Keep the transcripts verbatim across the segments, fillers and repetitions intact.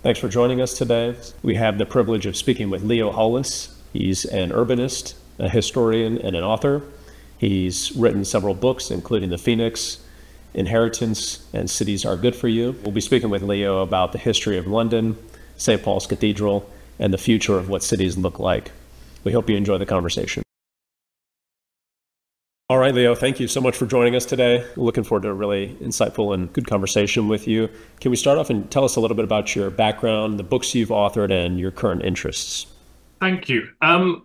Thanks for joining us today. We have the privilege of speaking with Leo Hollis. He's an urbanist, a historian, and an author. He's written several books, including The Phoenix, Inheritance, and Cities Are Good for You. We'll be speaking with Leo about the history of London, Saint Paul's Cathedral, and the future of what cities look like. We hope you enjoy the conversation. All right, Leo, thank you so much for joining us today. Looking forward to a really insightful and good conversation with you. Can we start off and tell us a little bit about your background, the books you've authored, and your current interests? Thank you. Um,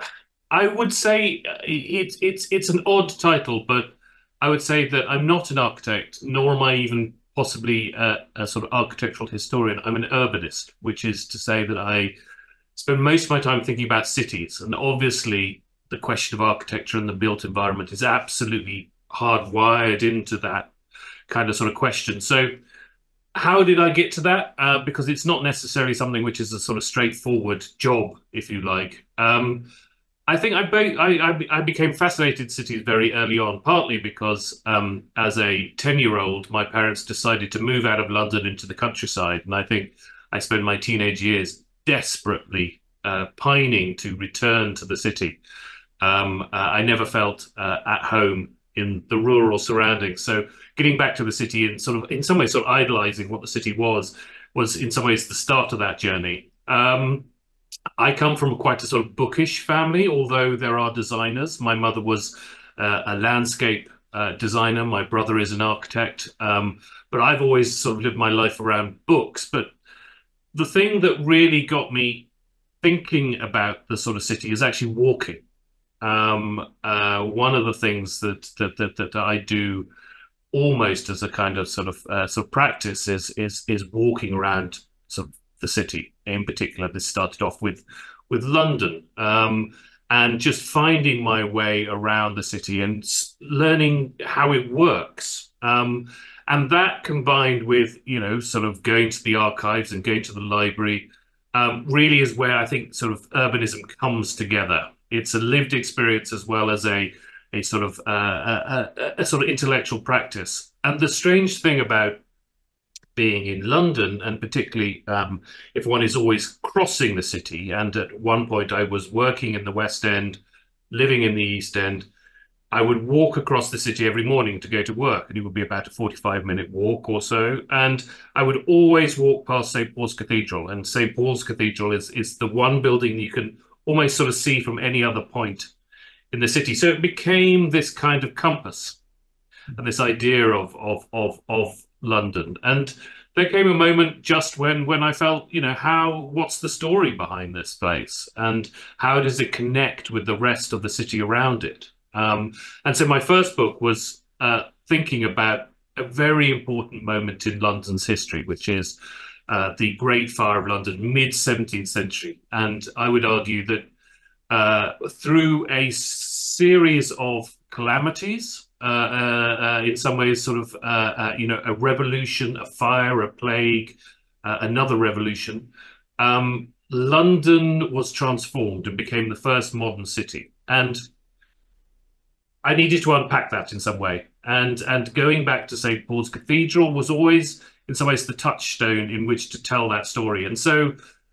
I would say it's it's it's an odd title, but I would say that I'm not an architect, nor am I even possibly a, a sort of architectural historian. I'm an urbanist, which is to say that I spend most of my time thinking about cities, and obviously the question of architecture and the built environment is absolutely hardwired into that kind of sort of question. So how did I get to that? Uh, because it's not necessarily something which is a sort of straightforward job, if you like. Um, I think I, I, I became fascinated with cities very early on, partly because um, as a ten-year-old, my parents decided to move out of London into the countryside. And I think I spent my teenage years desperately uh, pining to return to the city. Um, uh, I never felt uh, at home in the rural surroundings. So getting back to the city and sort of, in some ways, sort of idolizing what the city was, was in some ways the start of that journey. Um, I come from quite a sort of bookish family, although there are designers. My mother was uh, a landscape uh, designer. My brother is an architect. Um, but I've always sort of lived my life around books. But the thing that really got me thinking about the sort of city is actually walking. Um, uh, one of the things that, that that that I do almost as a kind of sort of uh, sort of practice is is is walking around sort of the city. In particular, this started off with with London, um, and just finding my way around the city and learning how it works. Um, and that combined with, you know, sort of going to the archives and going to the library, um, really is where I think sort of urbanism comes together. It's a lived experience as well as a a sort of uh, a, a, a sort of intellectual practice. And the strange thing about being in London, and particularly um, if one is always crossing the city, and at one point I was working in the West End, living in the East End, I would walk across the city every morning to go to work, and it would be about a forty-five minute walk or so. And I would always walk past Saint Paul's Cathedral, and Saint Paul's Cathedral is, is the one building you can almost sort of see from any other point in the city. So it became this kind of compass and this idea of of of of London. And there came a moment just when when I felt, you know, how what's the story behind this place, and how does it connect with the rest of the city around it? Um, and so my first book was uh, thinking about a very important moment in London's history, which is Uh, the Great Fire of London, mid seventeenth century. And I would argue that uh, through a series of calamities, uh, uh, uh, in some ways sort of, uh, uh, you know, a revolution, a fire, a plague, uh, another revolution, um, London was transformed and became the first modern city. And I needed to unpack that in some way. And, and going back to Saint Paul's Cathedral was always in some ways the touchstone in which to tell that story. And so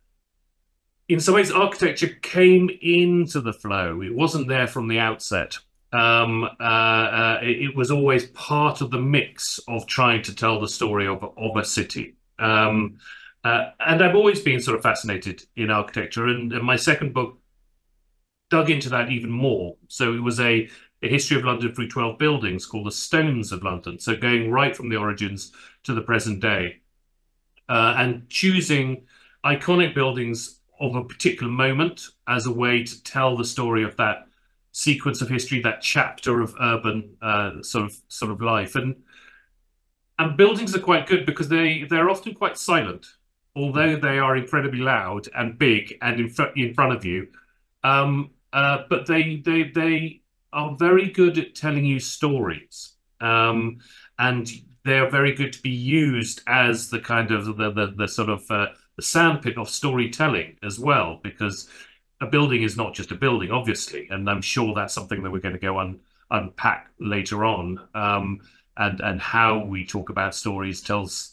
in some ways architecture came into the flow. It wasn't there from the outset. Um, uh, uh, it, it was always part of the mix of trying to tell the story of, of a city. Um, uh, and I've always been sort of fascinated in architecture, and, and my second book dug into that even more. So it was a a history of London through twelve buildings called the Stones of London. So going right from the origins to the present day, uh, and choosing iconic buildings of a particular moment as a way to tell the story of that sequence of history, that chapter of urban uh, sort of sort of life. And and buildings are quite good because they they're often quite silent, although they are incredibly loud and big and in, fr in front of you. Um, uh, but they they they are very good at telling you stories, um, and they're very good to be used as the kind of the the, the sort of uh, the sandpit of storytelling as well, because a building is not just a building, obviously, and I'm sure that's something that we're going to go on unpack later on, um, and and how we talk about stories tells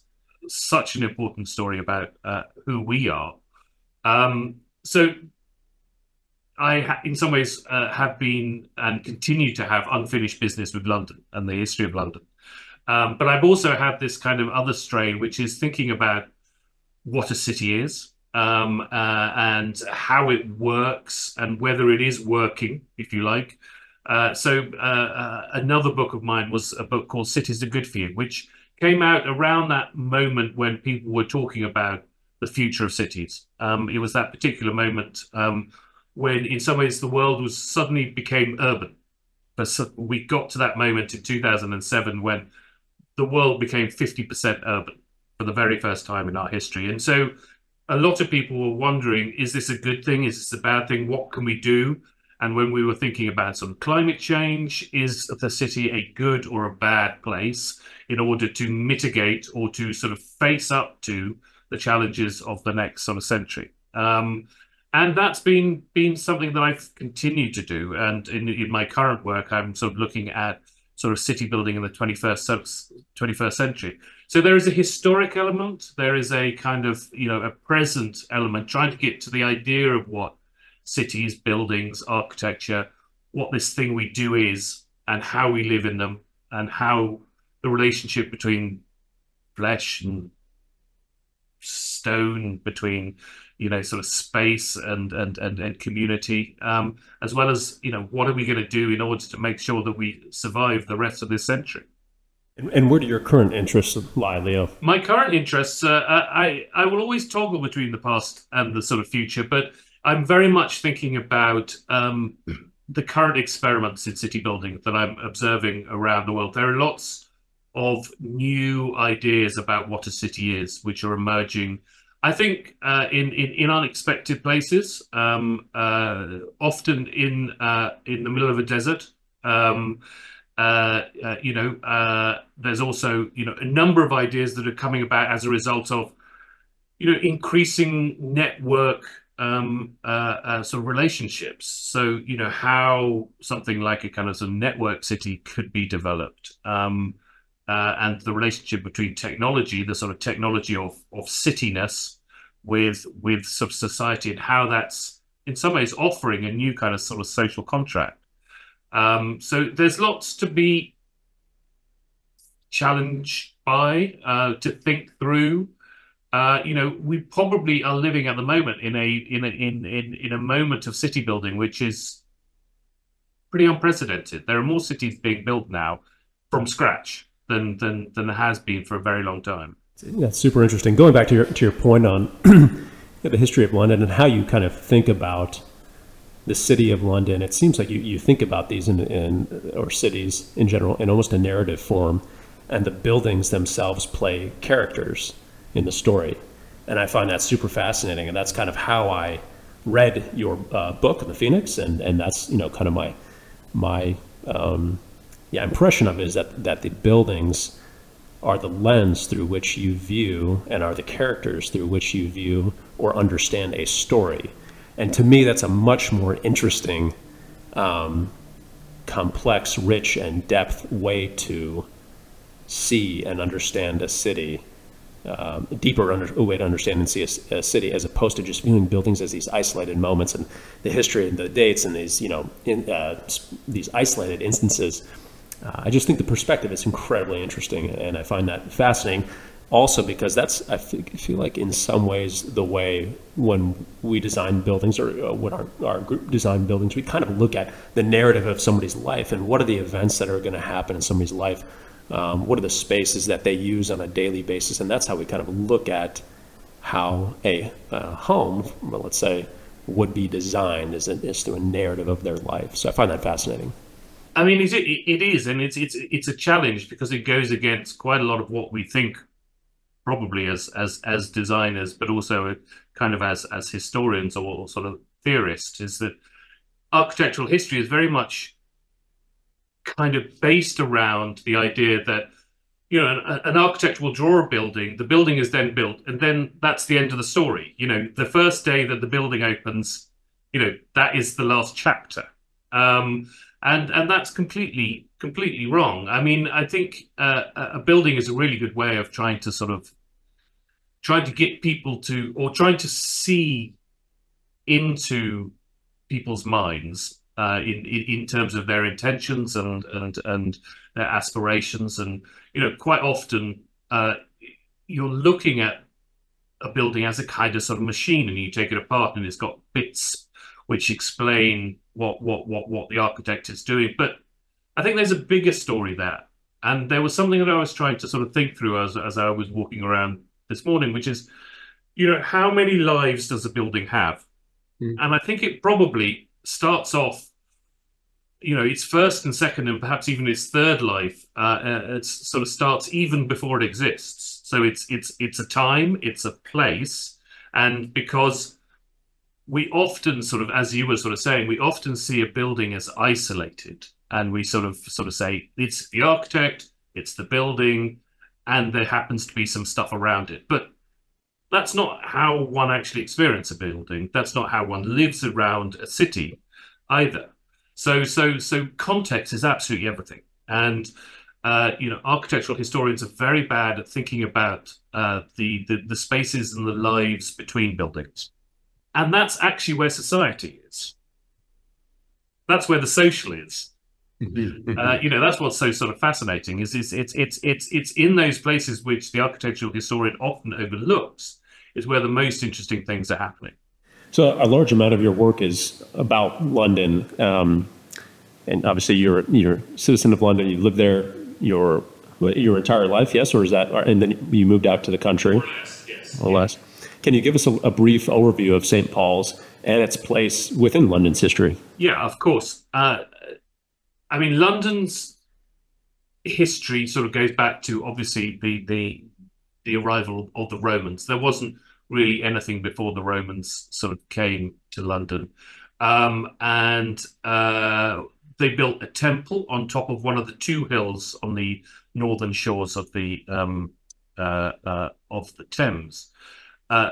such an important story about uh, who we are. Um, so I, ha in some ways, uh, have been and continue to have unfinished business with London and the history of London. Um, but I've also had this kind of other strain, which is thinking about what a city is, um, uh, and how it works and whether it is working, if you like. Uh, so uh, uh, another book of mine was a book called Cities Are Good For You, which came out around that moment when people were talking about the future of cities. Um, it was that particular moment um, when, in some ways, the world was suddenly became urban. But we got to that moment in two thousand seven when the world became fifty percent urban for the very first time in our history. And so a lot of people were wondering, is this a good thing? Is this a bad thing? What can we do? And when we were thinking about some climate change, is the city a good or a bad place in order to mitigate or to sort of face up to the challenges of the next sort of century? Um, and that's been been something that I've continued to do. And in, in my current work, I'm sort of looking at sort of city building in the twenty-first, twenty-first century. So there is a historic element, there is a kind of, you know, a present element, trying to get to the idea of what cities, buildings, architecture, what this thing we do is, and how we live in them, and how the relationship between flesh and stone, between, you know, sort of space and and and, and community, um, as well as, you know, what are we going to do in order to make sure that we survive the rest of this century? And, and where do your current interests lie, Leo? My current interests, uh, I I will always toggle between the past and the sort of future, but I'm very much thinking about um, the current experiments in city building that I'm observing around the world. There are lots of new ideas about what a city is, which are emerging, I think, uh, in, in in unexpected places, um, uh, often in uh, in the middle of a desert. Um, uh, uh, you know, uh, there's also, you know, a number of ideas that are coming about as a result of, you know, increasing network um, uh, uh, sort of relationships. So, you know, how something like a kind of, sort of network city could be developed. Um, Uh, and the relationship between technology, the sort of technology of of cityness, with with sort of society, and how that's in some ways offering a new kind of sort of social contract. Um, so there's lots to be challenged by, uh, to think through. Uh, you know, we probably are living at the moment in a in a in in in a moment of city building which is pretty unprecedented. There are more cities being built now from scratch than than than there has been for a very long time. That's super interesting. Going back to your to your point on the history of London and how you kind of think about the city of London, it seems like you, you think about these in, in or cities in general in almost a narrative form, and the buildings themselves play characters in the story. And I find that super fascinating, and that's kind of how I read your uh, book, The Phoenix, and and that's, you know, kind of my my um, yeah, impression of it is that, that the buildings are the lens through which you view and are the characters through which you view or understand a story. And to me, that's a much more interesting, um, complex, rich, and depth way to see and understand a city, um, a deeper under, way to understand and see a, a city, as opposed to just viewing buildings as these isolated moments and the history and the dates and these, you know, in, uh, these isolated instances. Uh, I just think the perspective is incredibly interesting, and I find that fascinating. Also, because that's, I feel like, in some ways, the way when we design buildings, or uh, when our, our group design buildings, we kind of look at the narrative of somebody's life and what are the events that are going to happen in somebody's life. Um, what are the spaces that they use on a daily basis, and that's how we kind of look at how a uh, home, well, let's say, would be designed, is, is through a narrative of their life. So I find that fascinating. I mean, it, it is, and it's it's it's a challenge because it goes against quite a lot of what we think, probably as as as designers, but also kind of as as historians or sort of theorists, is that architectural history is very much kind of based around the idea that, you know, an, an architect will draw a building, the building is then built, and then that's the end of the story. You know, the first day that the building opens, you know, that is the last chapter. Um, and and that's completely completely wrong. I mean, I think uh, a building is a really good way of trying to sort of trying to get people to, or trying to see into people's minds uh, in, in in terms of their intentions and and and their aspirations, and you know, quite often uh, you're looking at a building as a kind of sort of machine, and you take it apart, and it's got bits which explain what what what what the architect is doing. But I think there's a bigger story there, and there was something that I was trying to sort of think through as as I was walking around this morning, which is, you know, how many lives does a building have? Mm. And I think it probably starts off, you know, its first and second and perhaps even its third life. Uh, it sort of starts even before it exists. So it's it's it's a time, it's a place, and because we often sort of, as you were sort of saying, we often see a building as isolated, and we sort of sort of say it's the architect, it's the building, and there happens to be some stuff around it. But that's not how one actually experiences a building. That's not how one lives around a city either. So, so, so context is absolutely everything. And, uh, you know, architectural historians are very bad at thinking about uh, the, the, the spaces and the lives between buildings. And that's actually where society is. That's where the social is. Uh, you know, that's what's so sort of fascinating, is, is it's, it's, it's, it's in those places which the architectural historian often overlooks is where the most interesting things are happening. So a large amount of your work is about London, um, and obviously you're you're a citizen of London. You lived there your your entire life, yes, or is that? And then you moved out to the country, more or less. Yes. More or less. Can you give us a, a brief overview of Saint Paul's and its place within London's history? Yeah, of course. Uh, I mean, London's history sort of goes back to obviously the the the arrival of the Romans. There wasn't really anything before the Romans sort of came to London. Um, and uh, they built a temple on top of one of the two hills on the northern shores of the um, uh, uh, of the Thames. Uh,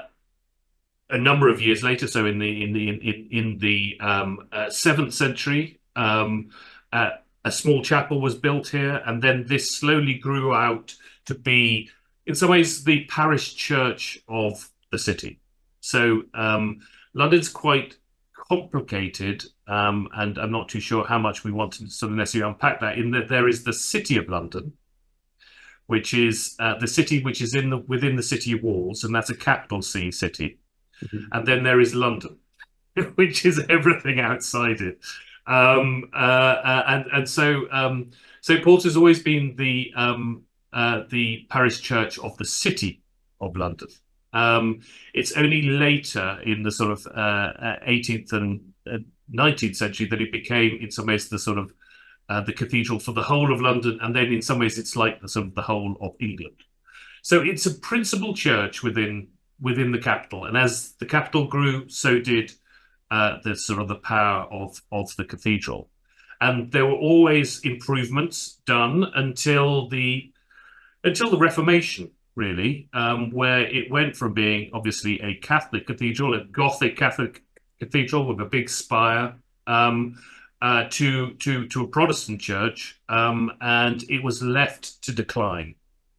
a number of years later, so in the in the in, in the um, uh, seventh century, um, uh, a small chapel was built here, and then this slowly grew out to be, in some ways, the parish church of the city. So um, London's quite complicated, um, and I'm not too sure how much we want to sort of necessarily unpack that, in that there is the City of London, which is uh, the city which is in the within the city walls, and that's a capital C city. Mm-hmm. And then there is London, which is everything outside it. Um, uh, uh, and and so um, Saint Paul's has always been the um, uh, the parish church of the City of London. Um, it's only later in the sort of uh, eighteenth and uh, nineteenth century that it became, in some ways, the sort of uh, the cathedral for the whole of London, and then in some ways it's like the sort of the whole of England. So it's a principal church within within the capital, and as the capital grew, so did uh, the sort of the power of of the cathedral. And there were always improvements done until the until the Reformation, really, um, where it went from being obviously a Catholic cathedral, a Gothic Catholic cathedral with a big spire, um, uh, to to to a Protestant church, um, and it was left to decline.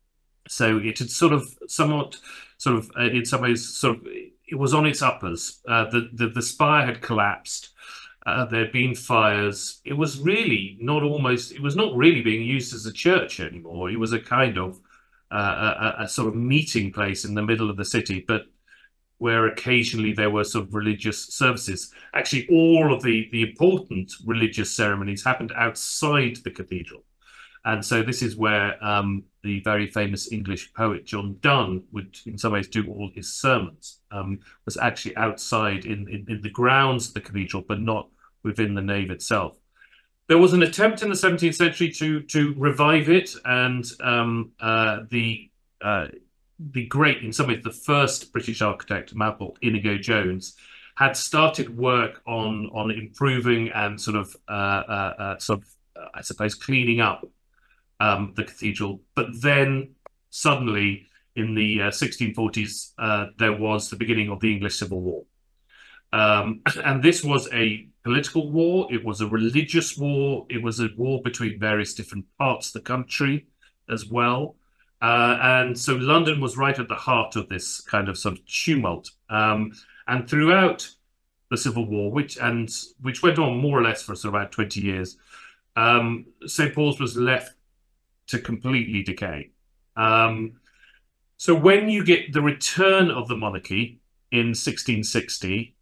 So it had sort of somewhat, sort of uh, in some ways, sort of it was on its uppers. Uh, the, the the spire had collapsed. Uh, there had been fires. It was really not almost. It was not really being used as a church anymore. It was a kind of Uh, a, a sort of meeting place in the middle of the city, but where occasionally there were sort of religious services. Actually, all of the, the important religious ceremonies happened outside the cathedral. And so this is where um, the very famous English poet John Donne would, in some ways, do all his sermons, um, was actually outside in, in, in the grounds of the cathedral, but not within the nave itself. There was an attempt in the seventeenth century to to revive it, and um, uh, the uh, the great, in some ways, the first British architect, a man called Inigo Jones, had started work on on improving and sort of uh, uh, uh, sort of uh, I suppose cleaning up um, the cathedral. But then suddenly, in the uh, sixteen forties, uh, there was the beginning of the English Civil War, um, and this was a political war. It was a religious war. It was a war between various different parts of the country as well. Uh, and so London was right at the heart of this kind of sort of tumult. Um, and throughout the Civil War, which and which went on more or less for sort of about twenty years, um, Saint Paul's was left to completely decay. Um, so when you get the return of the monarchy in sixteen sixty,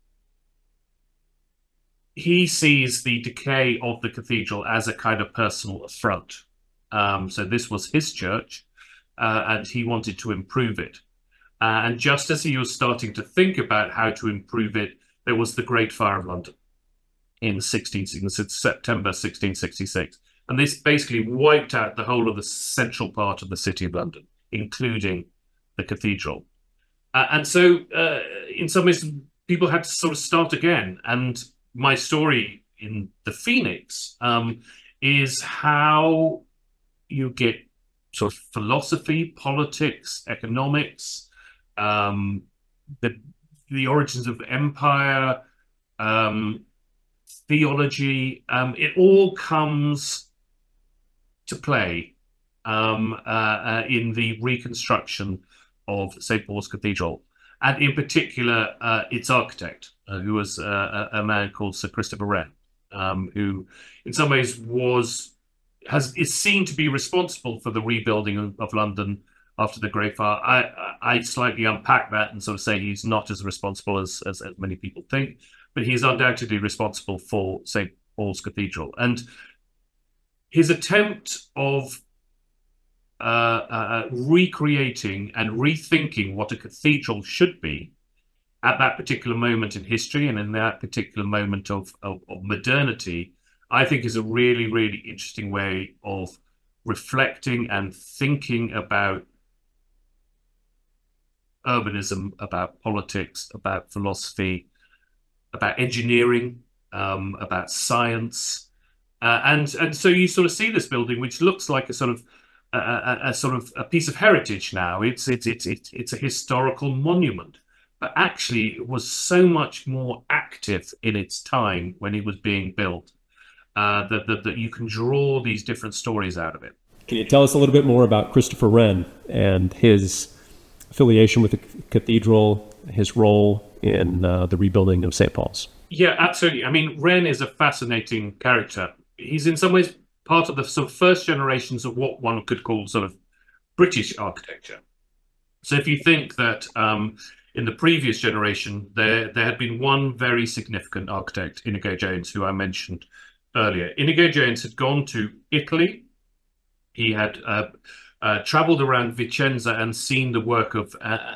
he sees the decay of the cathedral as a kind of personal affront. Um, so this was his church, uh, and he wanted to improve it. Uh, and just as he was starting to think about how to improve it, there was the Great Fire of London in sixteen, September sixteen sixty-six. And this basically wiped out the whole of the central part of the city of London, including the cathedral. Uh, and so, uh, in some ways, people had to sort of start again. And my story in The Phoenix um, is how you get sort of philosophy, politics, economics, um, the the origins of empire, um, theology. Um, it all comes to play um, uh, uh, in the reconstruction of Saint Paul's Cathedral, and in particular, uh, its architect, uh, who was uh, a, a man called Sir Christopher Wren, um, who, in some ways, was has is seen to be responsible for the rebuilding of, of London after the Great Fire. I, I slightly unpack that and sort of say he's not as responsible as, as, as many people think, but he's undoubtedly responsible for Saint Paul's Cathedral. And his attempt of uh, uh, recreating and rethinking what a cathedral should be at that particular moment in history and in that particular moment of, of, of modernity, I think is a really, really interesting way of reflecting and thinking about urbanism, about politics, about philosophy, about engineering, um, about science. Uh, and and so you sort of see this building, which looks like a sort of a, a, a sort of a piece of heritage now. It's it's it's it's it's a historical monument, but actually it was so much more active in its time when it was being built uh, that, that that you can draw these different stories out of it. Can you tell us a little bit more about Christopher Wren and his affiliation with the cathedral, his role in uh, the rebuilding of Saint Paul's? Yeah, absolutely. I mean, Wren is a fascinating character. He's in some ways part of the sort of first generations of what one could call sort of British architecture. So if you think that um, in the previous generation, there, there had been one very significant architect, Inigo Jones, who I mentioned earlier. Inigo Jones had gone to Italy. He had uh, uh, traveled around Vicenza and seen the work of uh,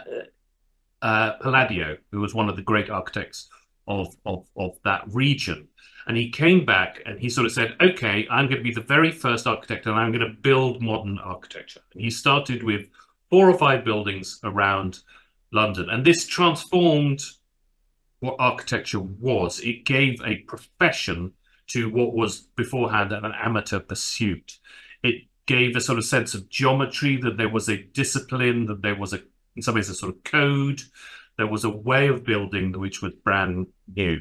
uh, Palladio, who was one of the great architects of, of, of that region. And he came back and he sort of said, okay, I'm going to be the very first architect and I'm going to build modern architecture. And he started with four or five buildings around London. And this transformed what architecture was. It gave a profession to what was beforehand an amateur pursuit. It gave a sort of sense of geometry, that there was a discipline, that there was a, in some ways, a sort of code. There was a way of building which was brand new.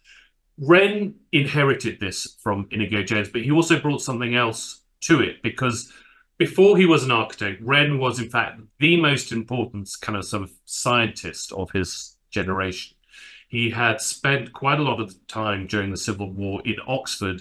Wren inherited this from Inigo Jones, but he also brought something else to it, because before he was an architect, Wren was in fact the most important kind of sort of scientist of his generation. He had spent quite a lot of time during the Civil War in Oxford,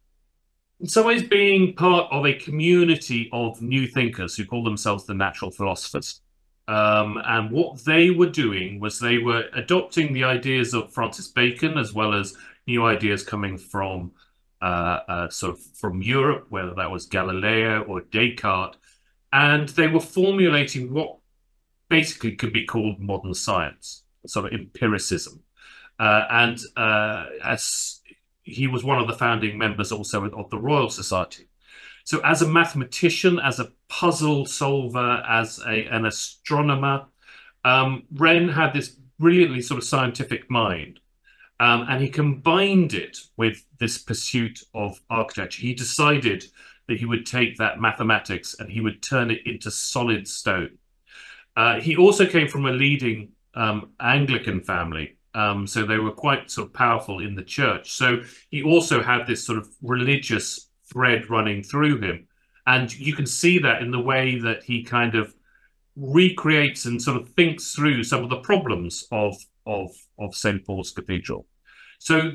in some ways being part of a community of new thinkers who call themselves the natural philosophers. Um, and what they were doing was they were adopting the ideas of Francis Bacon, as well as new ideas coming from uh, uh, sort of from Europe, whether that was Galileo or Descartes, and they were formulating what basically could be called modern science, sort of empiricism. Uh, and uh, as he was one of the founding members also of the Royal Society. So as a mathematician, as a puzzle solver, as a, an astronomer, um, Wren had this brilliantly sort of scientific mind. Um, and he combined it with this pursuit of architecture. He decided that he would take that mathematics and he would turn it into solid stone. Uh, he also came from a leading um, Anglican family. Um, so they were quite sort of powerful in the church. So he also had this sort of religious thread running through him. And you can see that in the way that he kind of recreates and sort of thinks through some of the problems of of of Saint Paul's Cathedral. So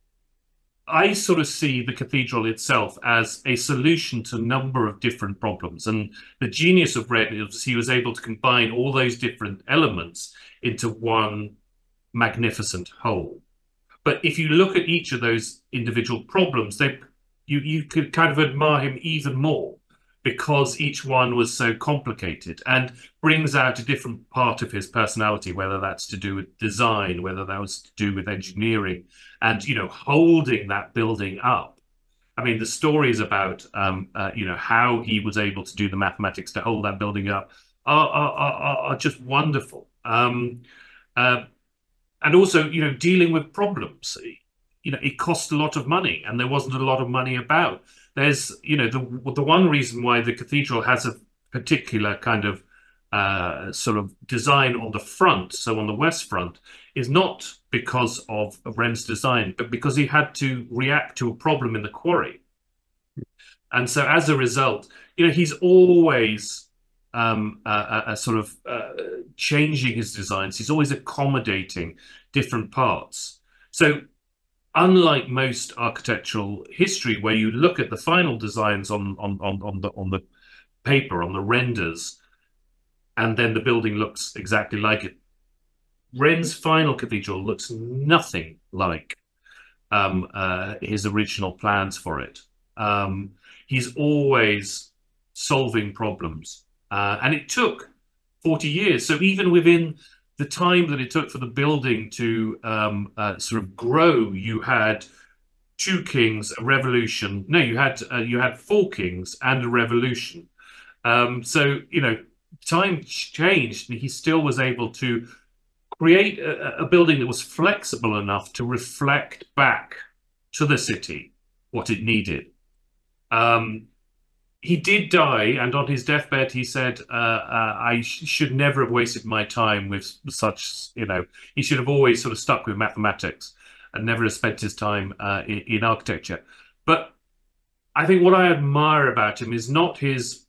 I sort of see the cathedral itself as a solution to a number of different problems. And the genius of Wren is he was able to combine all those different elements into one magnificent whole. But if you look at each of those individual problems, they you you could kind of admire him even more, because each one was so complicated and brings out a different part of his personality, whether that's to do with design, whether that was to do with engineering, and, you know, holding that building up. I mean, the stories about, um, uh, you know, how he was able to do the mathematics to hold that building up are, are, are, are just wonderful. Um, uh, and also, you know, dealing with problems. You know, it cost a lot of money, and there wasn't a lot of money about. There's, you know, the the one reason why the cathedral has a particular kind of uh, sort of design on the front, so on the west front, is not because of, of Wren's design, but because he had to react to a problem in the quarry. And so as a result, you know, he's always um, a, a sort of uh, changing his designs. He's always accommodating different parts. So unlike most architectural history, where you look at the final designs on on on, on the on the paper, on the renders, and then the building looks exactly like it, Wren's final cathedral looks nothing like um, uh, his original plans for it. Um, he's always solving problems, uh, and it took forty years. So even within the time that it took for the building to um, uh, sort of grow, you had two kings, a revolution. No, you had uh, you had four kings and a revolution. Um, so, you know, time changed, and he still was able to create a, a building that was flexible enough to reflect back to the city what it needed. Um, He did die, and on his deathbed, he said, uh, uh, I sh should never have wasted my time with such, you know, he should have always sort of stuck with mathematics and never have spent his time uh, in, in architecture. But I think what I admire about him is not his,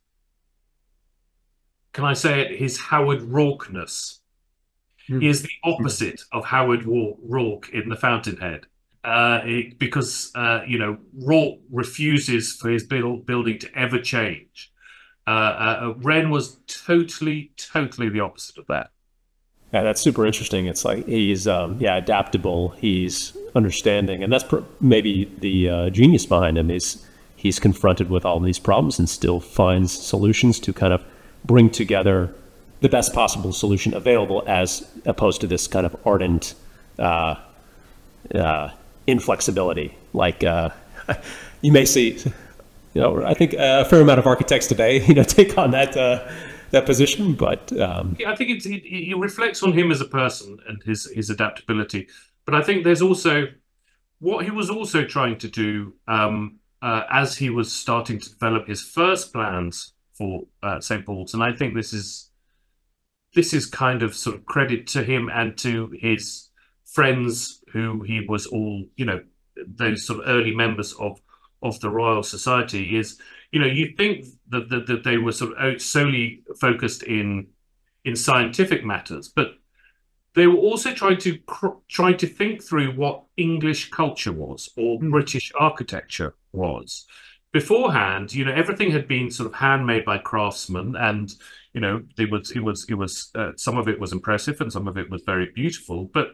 can I say it, his Howard Rorke-ness. Mm. He is the opposite of Howard Rorke in The Fountainhead. Uh, it, because, uh, you know, Rorke refuses for his build, building to ever change. Uh, uh, Wren was totally, totally the opposite of that. Yeah, that's super interesting. It's like he's, um, yeah, adaptable. He's understanding. And that's pr maybe the uh, genius behind him is he's confronted with all these problems and still finds solutions to kind of bring together the best possible solution available, as opposed to this kind of ardent uh, uh, inflexibility. Like uh, you may see, you know, I think a fair amount of architects today, you know, take on that uh, that position. But um, yeah, I think it's, it, it reflects on him as a person and his his adaptability. But I think there's also what he was also trying to do um, uh, as he was starting to develop his first plans for uh, Saint Paul's, and I think this is this is kind of sort of credit to him and to his friends who he was all, you know, those sort of early members of of the Royal Society. Is, you know, you think that, that, that they were sort of solely focused in in scientific matters, but they were also trying to trying to think through what English culture was, or mm. British architecture was. Beforehand, you know, everything had been sort of handmade by craftsmen, and, you know, it was it was it was uh, some of it was impressive and some of it was very beautiful. But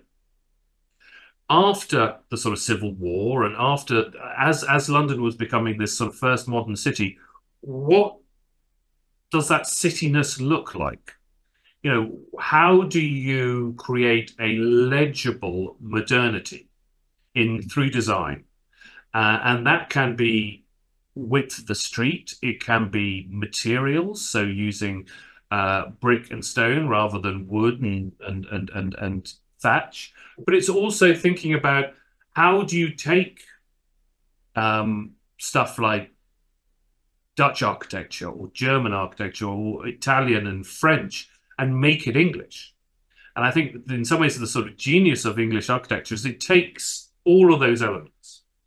after the sort of Civil War, and after as as London was becoming this sort of first modern city, what does that cityness look like? You know, how do you create a legible modernity in through design? Uh, and that can be width of the street, it can be materials, so using uh, brick and stone rather than wood and and and and, and thatch. But it's also thinking about how do you take um, stuff like Dutch architecture or German architecture or Italian and French and make it English. And I think in some ways the sort of genius of English architecture is it takes all of those elements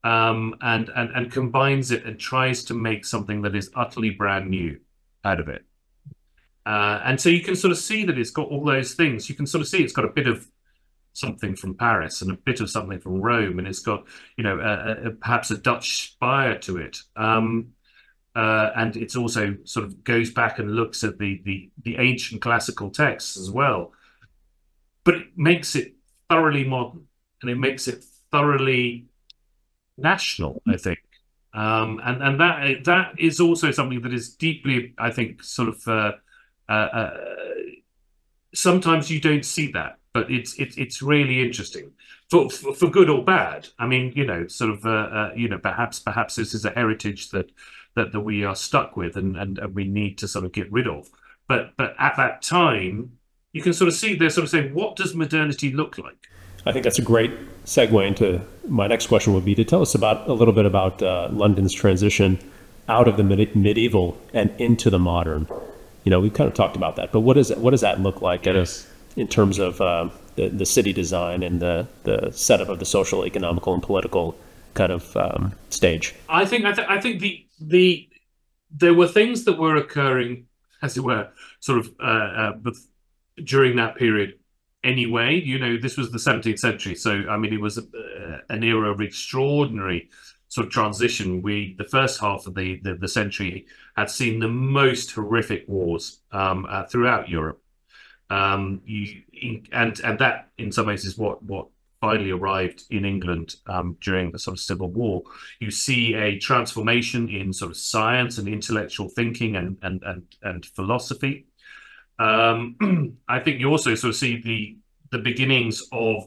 um, and, and, and combines it and tries to make something that is utterly brand new out of it. Uh, and so you can sort of see that it's got all those things. You can sort of see it's got a bit of something from Paris and a bit of something from Rome, and it's got, you know, uh, uh, perhaps a Dutch spire to it. Um, uh, and it's also sort of goes back and looks at the, the, the ancient classical texts as well. But it makes it thoroughly modern, and it makes it thoroughly national, I think. Um, and and that that is also something that is deeply, I think, sort of uh, uh, uh, sometimes you don't see that, but it's it's it's really interesting for, for for good or bad. I mean, you know, sort of uh, uh, you know, perhaps perhaps this is a heritage that that that we are stuck with, and, and and we need to sort of get rid of. But but at that time, you can sort of see they're sort of saying, what does modernity look like? I think that's a great segue into my next question would be to tell us about a little bit about uh, London's transition out of the mid- medieval and into the modern. You know, we've kind of talked about that, but what, is it, what does that look like Yes. a, in terms of uh, the, the city design and the, the setup of the social, economical, and political kind of um, stage? I think I, th- I think the the there were things that were occurring, as it were, sort of uh, uh, during that period. Anyway, you know, this was the seventeenth century, so I mean, it was a, an era of extraordinary sort of transition. We, the first half of the the, the century, had seen the most horrific wars um, uh, throughout Europe, um, you, and and that in some ways is what what finally arrived in England um, during the sort of Civil War. You see a transformation in sort of science and intellectual thinking and and and, and philosophy. Um, I think you also sort of see the the beginnings of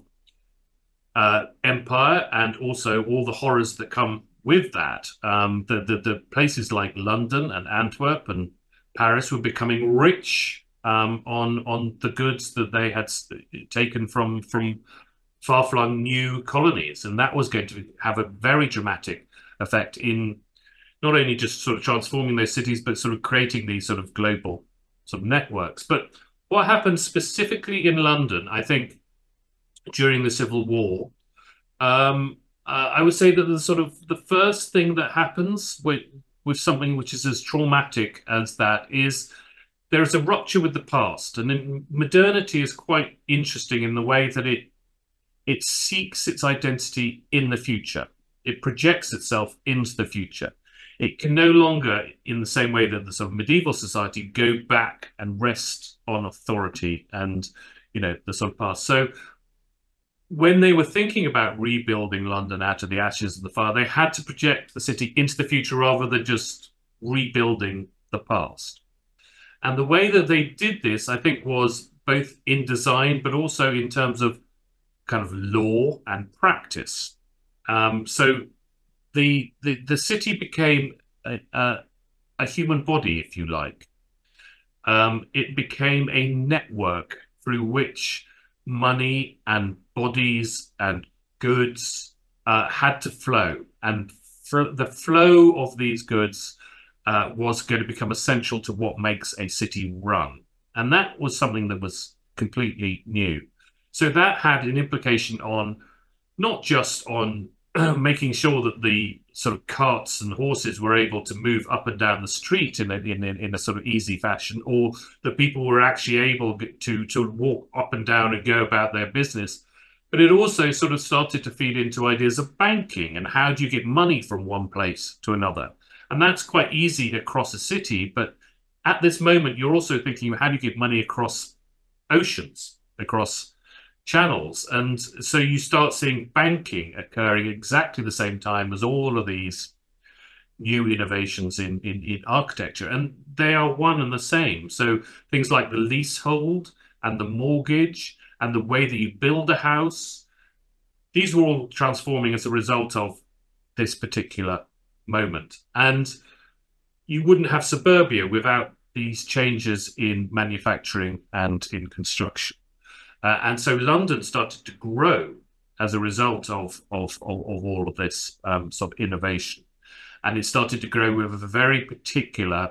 uh, empire, and also all the horrors that come with that. Um, the, the the places like London and Antwerp and Paris were becoming rich um, on on the goods that they had taken from from far-flung new colonies, and that was going to have a very dramatic effect in not only just sort of transforming those cities, but sort of creating these sort of global sort of networks. But what happened specifically in London, I think, during the Civil War, um, uh, I would say that the sort of the first thing that happens with with something which is as traumatic as that is there is a rupture with the past, and then modernity is quite interesting in the way that it it seeks its identity in the future. It projects itself into the future. It can no longer, in the same way that the sort of medieval society, go back and rest on authority and, you know, the sort of past. So when they were thinking about rebuilding London out of the ashes of the fire, they had to project the city into the future rather than just rebuilding the past. And the way that they did this, I think, was both in design, but also in terms of kind of law and practice. Um, so The, the the city became a, a, a human body, if you like. Um, it became a network through which money and bodies and goods uh, had to flow, and for the flow of these goods uh, was going to become essential to what makes a city run, and that was something that was completely new. So that had an implication on not just on making sure that the sort of carts and horses were able to move up and down the street in a, in, a, in a sort of easy fashion, or that people were actually able to, to walk up and down and go about their business. But it also sort of started to feed into ideas of banking and how do you get money from one place to another. And that's quite easy across a city. But at this moment, you're also thinking, how do you get money across oceans, across channels? And so you start seeing banking occurring exactly the same time as all of these new innovations in, in, in architecture, and they are one and the same. So things like the leasehold and the mortgage and the way that you build a house, these were all transforming as a result of this particular moment. And you wouldn't have suburbia without these changes in manufacturing and in construction. Uh, and so London started to grow as a result of, of, of, of all of this um, sort of innovation. And it started to grow with a very particular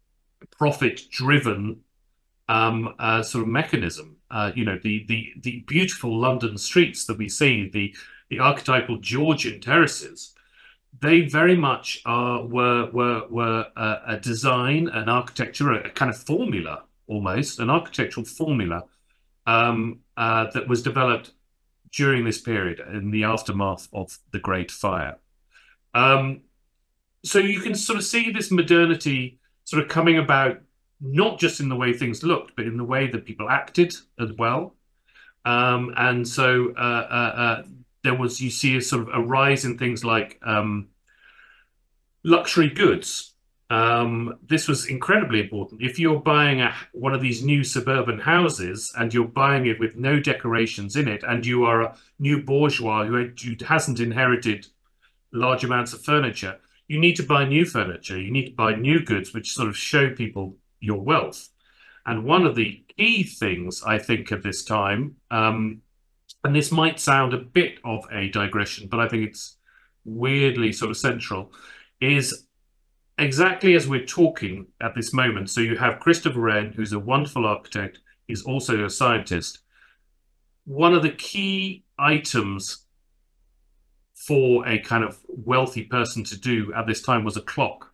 profit-driven um, uh, sort of mechanism. Uh, you know, the, the, the beautiful London streets that we see, the, the archetypal Georgian terraces, they very much are were were were a, a design, an architecture, a, a kind of formula, almost an architectural formula um, uh, that was developed during this period in the aftermath of the Great Fire. Um, so you can sort of see this modernity sort of coming about, not just in the way things looked, but in the way that people acted as well. Um, and so uh, uh, uh, there was, you see a sort of a rise in things like um, luxury goods. Um, this was incredibly important. If you're buying a, one of these new suburban houses and you're buying it with no decorations in it, and you are a new bourgeois who, who hasn't inherited large amounts of furniture, you need to buy new furniture. You need to buy new goods, which sort of show people your wealth. And one of the key things, I think, at this time, um, and this might sound a bit of a digression, but I think it's weirdly sort of central, is exactly as we're talking at this moment. So you have Christopher Wren, who's a wonderful architect, he's also a scientist. One of the key items for a kind of wealthy person to do at this time was a clock.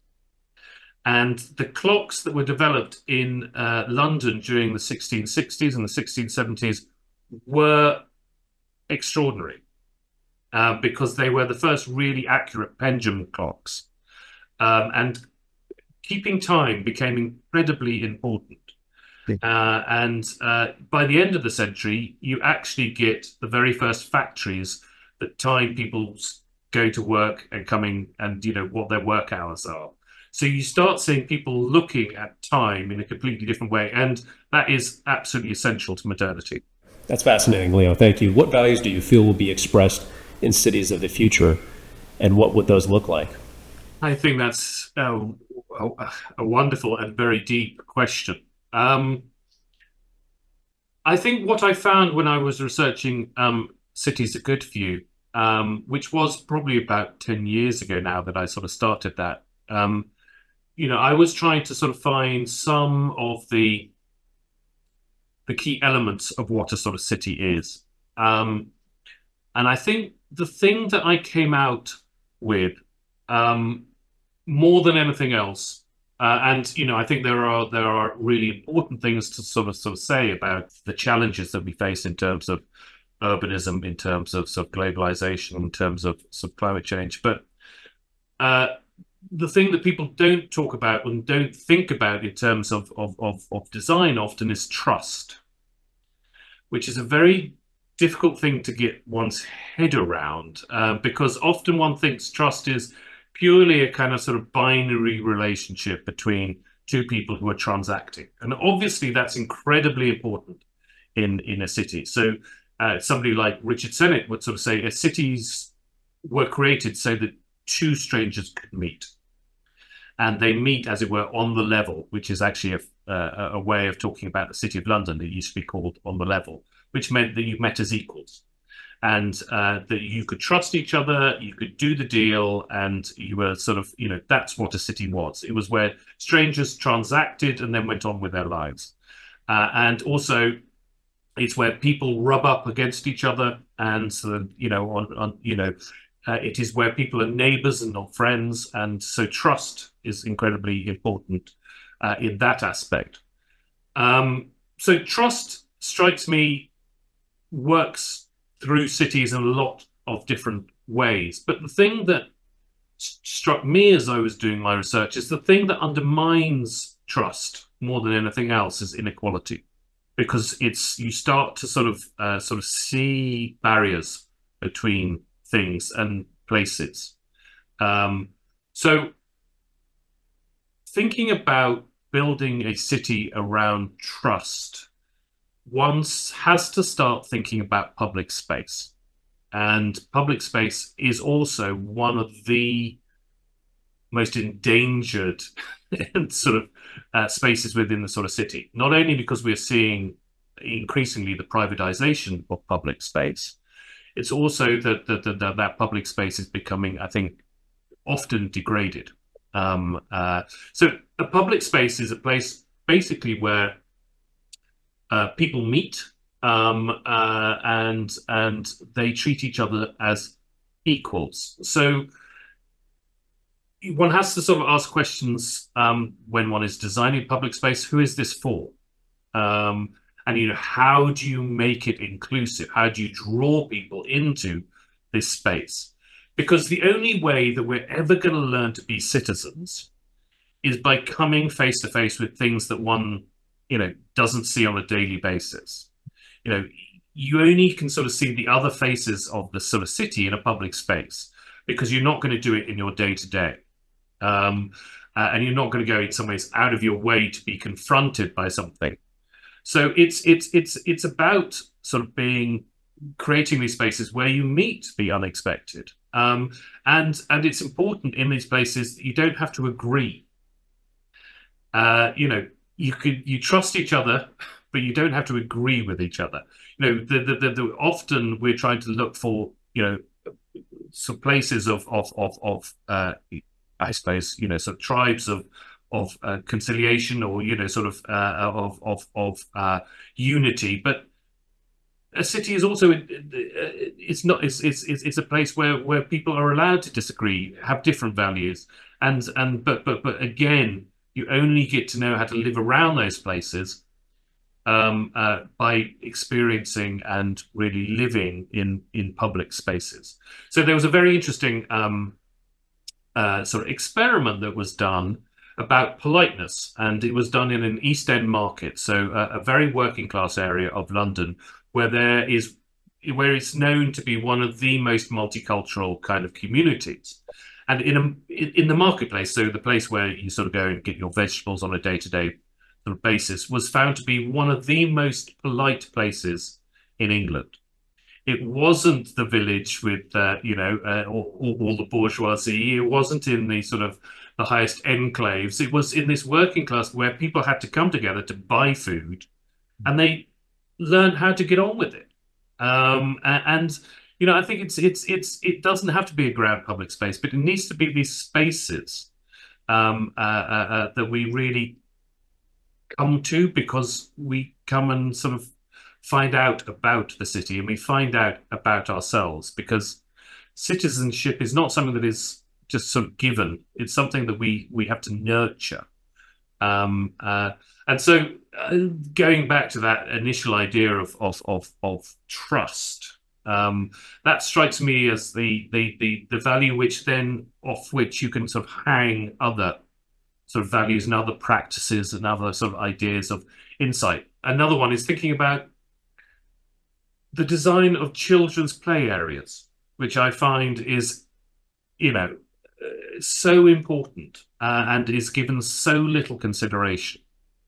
And the clocks that were developed in uh, London during the sixteen sixties and the sixteen seventies were extraordinary uh, because they were the first really accurate pendulum clocks. Um, and keeping time became incredibly important. Yeah. Uh, and uh, by the end of the century, you actually get the very first factories that time people go to work and coming, and you know what their work hours are. So you start seeing people looking at time in a completely different way, and that is absolutely essential to modernity. That's fascinating, Leo. Thank you. What values do you feel will be expressed in cities of the future, and what would those look like? I think that's a, a, a wonderful and very deep question. Um, I think what I found when I was researching um, Cities at Good View, um, which was probably about ten years ago now that I sort of started that, um, you know, I was trying to sort of find some of the the key elements of what a sort of city is. Um, and I think the thing that I came out with um, more than anything else, uh, and you know, I think there are there are really important things to sort of sort of say about the challenges that we face in terms of urbanism, in terms of sort of globalization, in terms of sort of climate change. But uh, the thing that people don't talk about and don't think about in terms of, of, of, of design often is trust, which is a very difficult thing to get one's head around, uh, because often one thinks trust is purely a kind of sort of binary relationship between two people who are transacting. And obviously that's incredibly important in, in a city. So uh, somebody like Richard Sennett would sort of say, cities were created so that two strangers could meet. And they meet, as it were, on the level, which is actually a, uh, a way of talking about the City of London. It used to be called On the Level, which meant that you met as equals. And uh, that you could trust each other, you could do the deal, and you were sort of, you know, that's what a city was. It was where strangers transacted and then went on with their lives. Uh, and also, it's where people rub up against each other, and sort of, you know, on, on you know, uh, it is where people are neighbors and not friends, and so trust is incredibly important uh, in that aspect. Um, so trust strikes me works through cities in a lot of different ways. But the thing that struck me as I was doing my research is the thing that undermines trust more than anything else is inequality, because it's you start to sort of uh, sort of see barriers between things and places. Um, so thinking about building a city around trust, one has to start thinking about public space. And public space is also one of the most endangered sort of uh, spaces within the sort of city, not only because we're seeing increasingly the privatization of public space, it's also that that, that that public space is becoming, I think, often degraded. Um, uh, so a public space is a place basically where Uh, people meet um, uh, and and they treat each other as equals. So one has to sort of ask questions um, when one is designing public space. Who is this for? Um, and you know, how do you make it inclusive? How do you draw people into this space? Because the only way that we're ever going to learn to be citizens is by coming face to face with things that one, you know, doesn't see on a daily basis. You know, you only can sort of see the other faces of the sort of city in a public space, because you're not going to do it in your day to day. Um, uh, and you're not going to go in some ways out of your way to be confronted by something. So it's it's it's it's about sort of being creating these spaces where you meet the unexpected, um, and and it's important in these places that you don't have to agree. Uh, you know, you could you trust each other, but you don't have to agree with each other. You know, the the, the, the often we're trying to look for, you know, some places of of of of uh, I suppose, you know, sort of tribes of of uh, conciliation, or you know, sort of uh, of of of uh, unity. But a city is also it's not it's it's it's a place where where people are allowed to disagree, have different values, and and but but but again, you only get to know how to live around those places um, uh, by experiencing and really living in in public spaces. So there was a very interesting um, uh, sort of experiment that was done about politeness, and it was done in an East End market, so uh, a very working class area of London, where there is where it's known to be one of the most multicultural kind of communities. And in a in the marketplace, so the place where you sort of go and get your vegetables on a day-to-day sort of basis, was found to be one of the most polite places in England. It wasn't the village with uh, you know uh, all, all the bourgeoisie. It wasn't in the sort of the highest enclaves. It was in this working class where people had to come together to buy food, and they learned how to get on with it. Um, and you know, I think it's it's it's it doesn't have to be a grand public space, but it needs to be these spaces um, uh, uh, uh, that we really come to, because we come and sort of find out about the city, and we find out about ourselves, because citizenship is not something that is just sort of given. It's something that we we have to nurture. Um, uh, and so uh, going back to that initial idea of of of, of trust, um, that strikes me as the, the the the value which then off which you can sort of hang other sort of values and other practices and other sort of ideas of insight. Another one is thinking about the design of children's play areas, which I find is, you know, uh, so important uh, and is given so little consideration.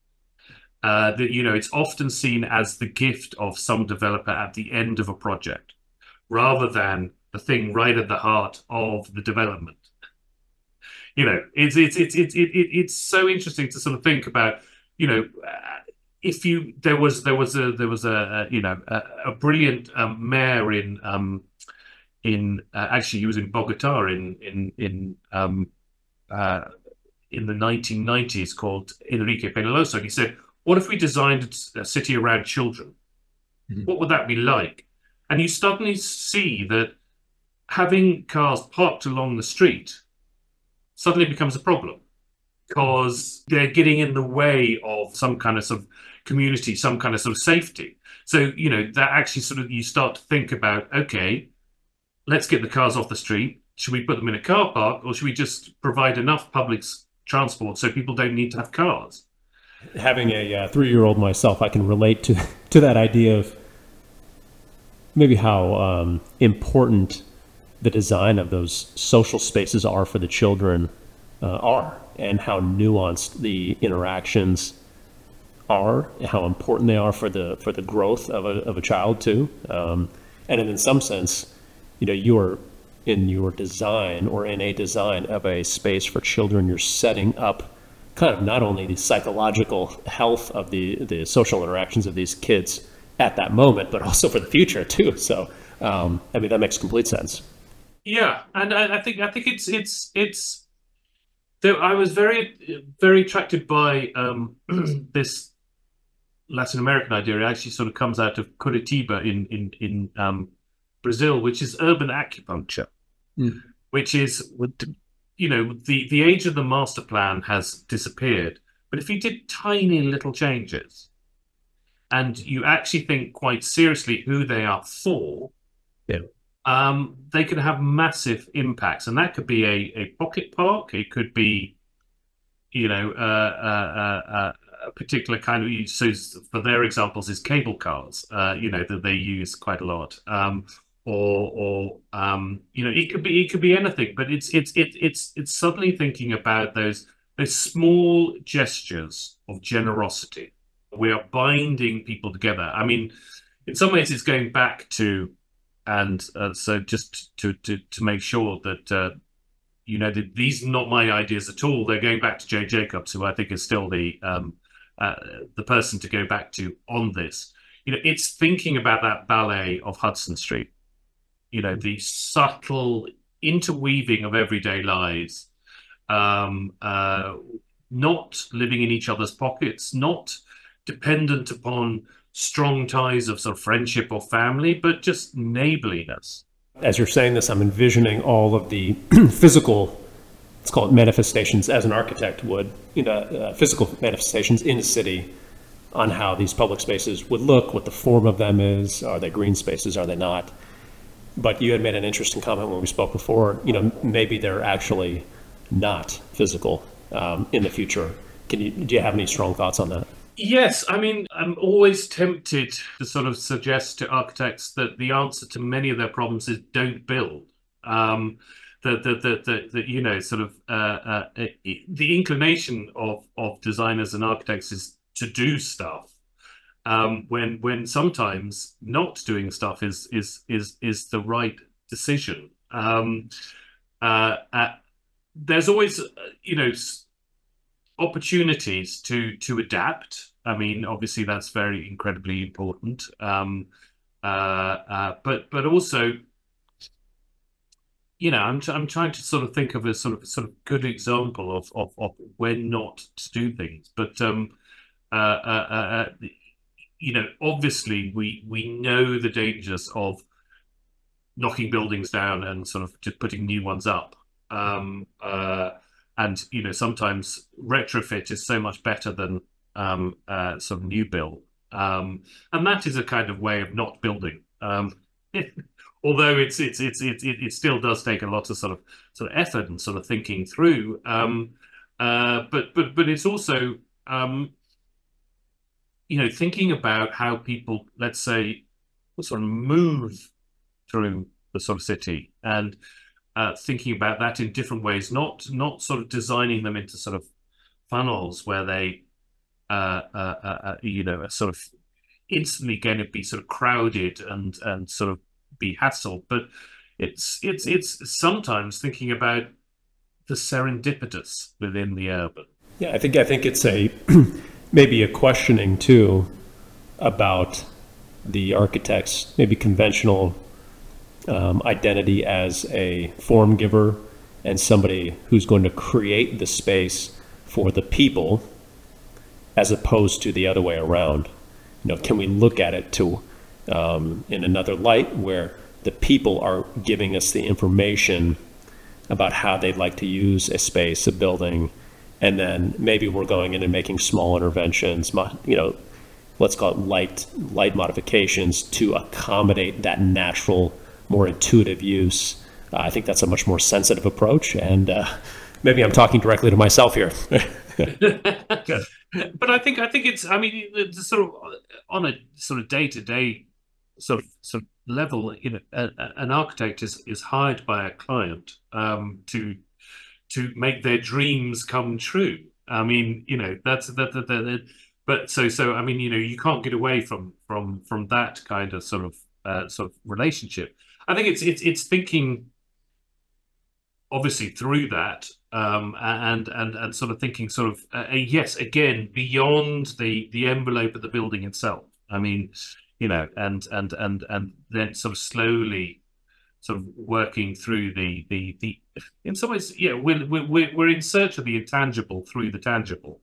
Uh, that, you know, it's often seen as the gift of some developer at the end of a project, rather than the thing right at the heart of the development. You know, it's it's it's it's it, it, it's so interesting to sort of think about. You know, uh, if you there was there was a there was a, a you know a, a brilliant um, mayor in um in uh, actually he was in Bogota in in in um uh in the nineteen nineties, called Enrique Peñalosa, and he said, what if we designed a city around children? Mm-hmm. What would that be like? And you suddenly see that having cars parked along the street suddenly becomes a problem, because they're getting in the way of some kind of sort of community, some kind of sort of safety. So, you know, that actually sort of, you start to think about, okay, let's get the cars off the street. Should we put them in a car park, or should we just provide enough public transport so people don't need to have cars? Having a uh, three-year-old myself, I can relate to to that idea of maybe how um, important the design of those social spaces are for the children uh, are, and how nuanced the interactions are, how important they are for the for the growth of a of a child too. Um, and in some sense, you know, you're in your design or in a design of a space for children, you're setting up kind of not only the psychological health of the, the social interactions of these kids at that moment, but also for the future too. So, um, I mean, that makes complete sense. Yeah, and I, I think I think it's it's it's. There, I was very very attracted by um, this Latin American idea. It actually sort of comes out of Curitiba in in in um, Brazil, which is urban acupuncture, mm. which is you know, the, the age of the master plan has disappeared. But if you did tiny little changes and you actually think quite seriously who they are for, Yeah. um, they could have massive impacts. And that could be a, a pocket park. It could be, you know, uh, uh, uh, uh, a particular kind of, so for their examples is cable cars, uh, you know, that they use quite a lot. Um, or, or um, you know, it could be, it could be anything, but it's, it's, it, it's, it's suddenly thinking about those, those small gestures of generosity. We are binding people together. I mean, in some ways it's going back to, and uh, so just to, to, to make sure that, uh, you know, the, these are not my ideas at all. They're going back to Jay Jacobs, who I think is still the um, uh, the person to go back to on this. You know, it's thinking about that ballet of Hudson Street. You know, the subtle interweaving of everyday lives, um, uh, not living in each other's pockets, not dependent upon strong ties of sort of friendship or family, but just neighborliness. As you're saying this, I'm envisioning all of the physical, let's call it manifestations, as an architect would, you know, uh, physical manifestations in a city on how these public spaces would look, what the form of them is. Are they green spaces? Are they not? But you had made an interesting comment when we spoke before, you know, maybe they're actually not physical um, in the future. Can you, do you have any strong thoughts on that? Yes, I mean, I'm always tempted to sort of suggest to architects that the answer to many of their problems is don't build. Um, that that that that that you know, sort of uh, uh, it, the inclination of of designers and architects is to do stuff. Um, when when sometimes not doing stuff is is is is the right decision. Um, uh, uh, there's always, uh, you know. opportunities to to adapt. I mean, obviously that's very incredibly important. Um, uh, uh, but but also, you know, I'm I'm trying to sort of think of a sort of sort of good example of of, of when not to do things. But um, uh, uh, uh, you know, obviously we we know the dangers of knocking buildings down and sort of just putting new ones up. Um, uh, And, you know, sometimes retrofit is so much better than um, uh, sort of new build. Um, and that is a kind of way of not building. Um, although it's, it's, it's, it, it still does take a lot of sort of sort of effort and sort of thinking through. Um, uh, but, but, but it's also, um, you know, thinking about how people, let's say, sort of move through the sort of city and Uh, thinking about that in different ways, not not sort of designing them into sort of funnels where they, uh, uh, uh, uh, you know, are sort of instantly going to be sort of crowded and and sort of be hassled. But it's it's it's sometimes thinking about the serendipitous within the urban. Yeah, I think I think it's a maybe a questioning too about the architect's maybe conventional Um, identity as a form giver and somebody who's going to create the space for the people as opposed to the other way around. You know, can we look at it to um, in another light where the people are giving us the information about how they'd like to use a space, a building, and then maybe we're going in and making small interventions, you know, let's call it light, light modifications to accommodate that natural, more intuitive use. Uh, I think that's a much more sensitive approach, and uh, maybe I'm talking directly to myself here. But I think I think it's. I mean, it's sort of on a sort of day to day sort of sort of level. You know, a, a, an architect is is hired by a client um, to to make their dreams come true. I mean, you know, that's that that. that, that but so so. I mean, you know, you can't get away from from from that kind of sort of uh, sort of relationship. I think it's it's it's thinking obviously through that um, and and and sort of thinking sort of uh, yes again beyond the the envelope of the building itself. I mean, you know, and and and and then sort of slowly sort of working through the the the in some ways, yeah, we're we're we're in search of the intangible through the tangible.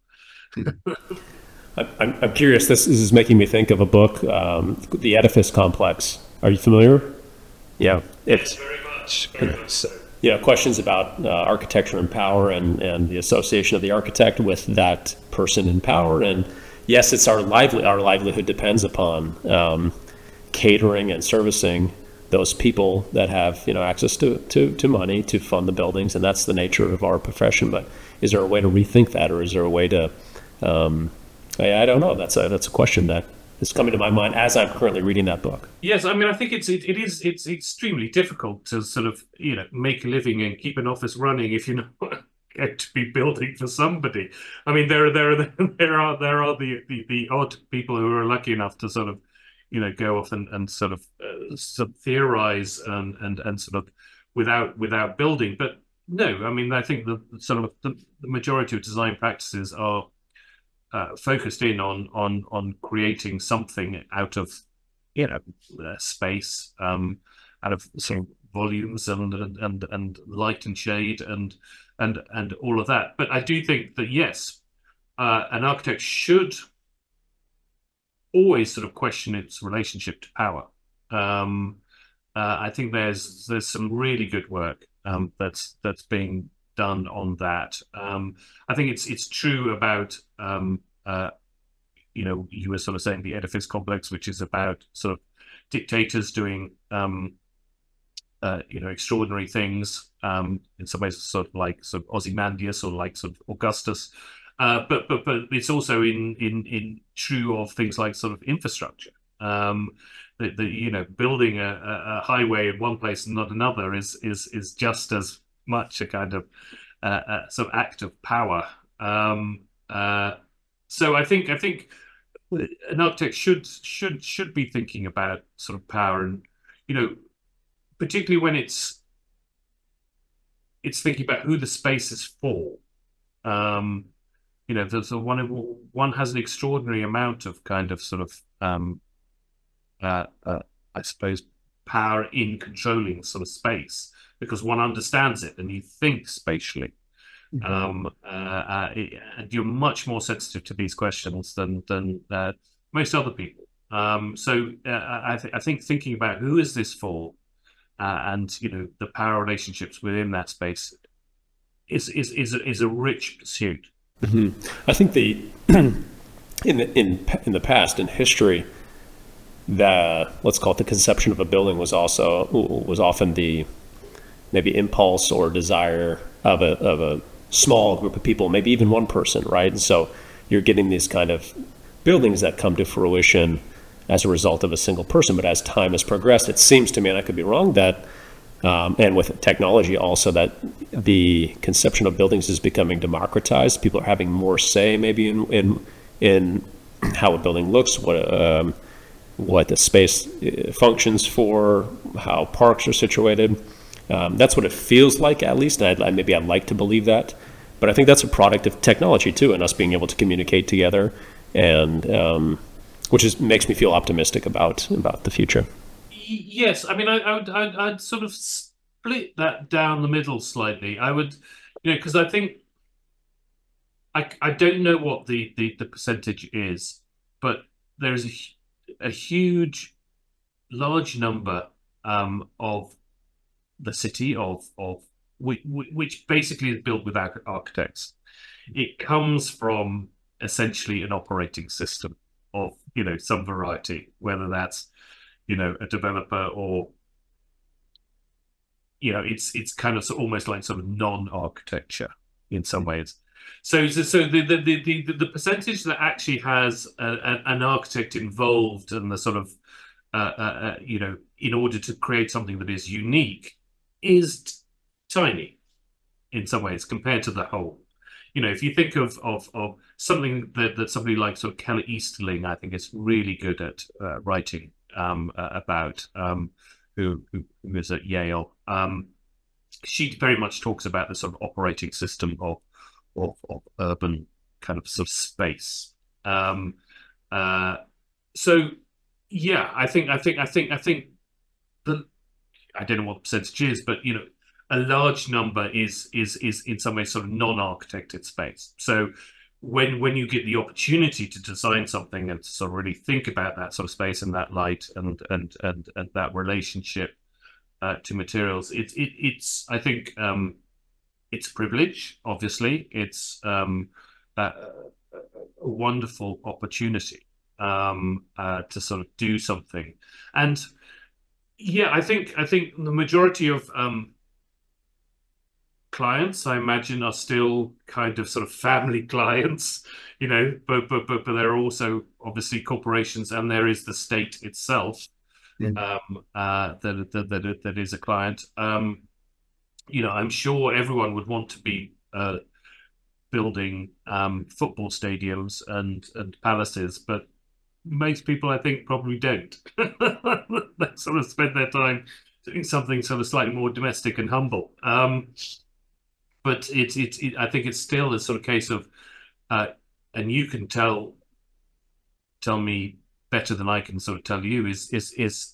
I'm I'm curious. This, this is making me think of a book, um, The Edifice Complex. Are you familiar? Yeah, it's very much, very much so. you know, questions about uh, architecture and power, and, and the association of the architect with that person in power. And yes, it's our lively our livelihood depends upon um, catering and servicing those people that have, you know, access to, to, to money to fund the buildings, and that's the nature of our profession. But is there a way to rethink that, or is there a way to, um, I, I don't know. That's a that's a question that is coming to my mind as I'm currently reading that book. Yes, I mean, I think it's it, it is it's extremely difficult to sort of, you know, make a living and keep an office running if you're not going to be building for somebody. I mean, there there there are there are the, the the odd people who are lucky enough to sort of, you know, go off and, and sort of uh, sort of theorize and, and and sort of without without building. But no, I mean, I think the sort of the, the majority of design practices are uh, focused in on on on creating something out of, you know, uh, space, um, out of sort of volumes and and and light and shade and and and all of that. But I do think that yes, uh, an architect should always sort of question its relationship to power. Um, uh, I think there's there's some really good work um, that's that's being done on that. Um, I think it's it's true about um, uh, you know, you were sort of saying the edifice complex, which is about sort of dictators doing um, uh, you know, extraordinary things. Um, in some ways, sort of like sort of Ozymandias or like sort of Augustus. Uh, but but but it's also in in in true of things like sort of infrastructure. Um, the, the you know, building a, a highway in one place and not another is is is just as much a kind of uh, a sort of act of power. Um, uh, so I think I think an architect should should should be thinking about sort of power, and, you know, particularly when it's it's thinking about who the space is for. Um, You know, there's a one one has an extraordinary amount of kind of sort of, um, uh, uh, I suppose, power in controlling sort of space, because one understands it and you think spatially. Mm-hmm. um, uh, uh, and you're much more sensitive to these questions than than uh, most other people. Um, so uh, I, th I think thinking about who is this for, uh, and, you know, the power relationships within that space is is is a, is a rich pursuit. Mm-hmm. I think the in the in in the past, in history, the let's call it the conception of a building was also was often the maybe impulse or desire of a of a small group of people, maybe even one person, right? And so you're getting these kind of buildings that come to fruition as a result of a single person. But as time has progressed, it seems to me, and I could be wrong, that Um, and with technology also, that the conception of buildings is becoming democratized. People are having more say maybe in in, in how a building looks, what um, what the space functions for, how parks are situated. Um, that's what it feels like, at least. And I'd, maybe I'd like to believe that. But I think that's a product of technology too, and us being able to communicate together, and um, which is makes me feel optimistic about about the future. Yes, I mean, I, I would, I'd, I'd sort of split that down the middle slightly. I would, you know, because I think I, I don't know what the, the, the percentage is, but there is a, a huge, large number um, of the city of of which, which basically is built without architects. It comes from essentially an operating system of, you know, some variety, whether that's, you know, a developer or, you know, it's it's kind of almost like sort of non-architecture in some ways. So so the the the the, the percentage that actually has a, a, an architect involved and the sort of uh, uh, you know, in order to create something that is unique is tiny in some ways compared to the whole. You know, if you think of of, of something that, that somebody like sort of Kelly Easterling, I think, is really good at uh, writing um, uh, about, um, who, who who is at Yale. Um, she very much talks about the sort of operating system of of, of urban kind of sort of space. Um, uh, so yeah, I think I think I think I think the I don't know what percentage is, but, you know, a large number is is is in some ways sort of non-architected space. So when when you get the opportunity to design something and to sort of really think about that sort of space and that light and and and and that relationship, uh, to materials. It's it, it's I think um, it's a privilege. Obviously, it's um, a, a wonderful opportunity um, uh, to sort of do something. And yeah, I think I think the majority of um, clients, I imagine, are still kind of sort of family clients, you know, but but but, but there are also obviously corporations, and there is the state itself Mm. um, uh, that, that that that is a client. Um, you know, I'm sure everyone would want to be uh, building um, football stadiums and and palaces, but most people, I think, probably don't. They sort of spend their time doing something sort of slightly more domestic and humble. Um, but it's it's it, I think it's still a sort of case of, uh, and you can tell tell me better than I can sort of tell you is is is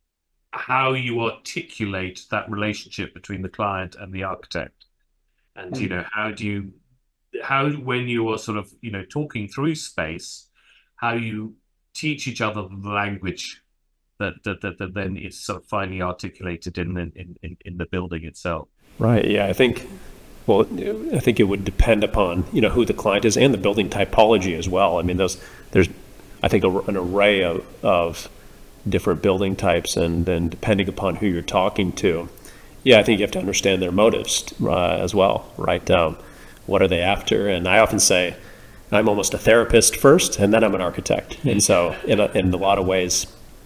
how you articulate that relationship between the client and the architect, and you know how do you how when you are sort of you know talking through space, how you teach each other the language that that that, that then is sort of finally articulated in the in, in in the building itself. Right. Yeah. I think. Well, I think it would depend upon you know who the client is and the building typology as well. I mean, those there's I think a, an array of, of different building types, and then depending upon who you're talking to, yeah, I think you have to understand their motives uh, as well, right? Um, what are they after? And I often say, I'm almost a therapist first, and then I'm an architect. And so, in a, in a lot of ways,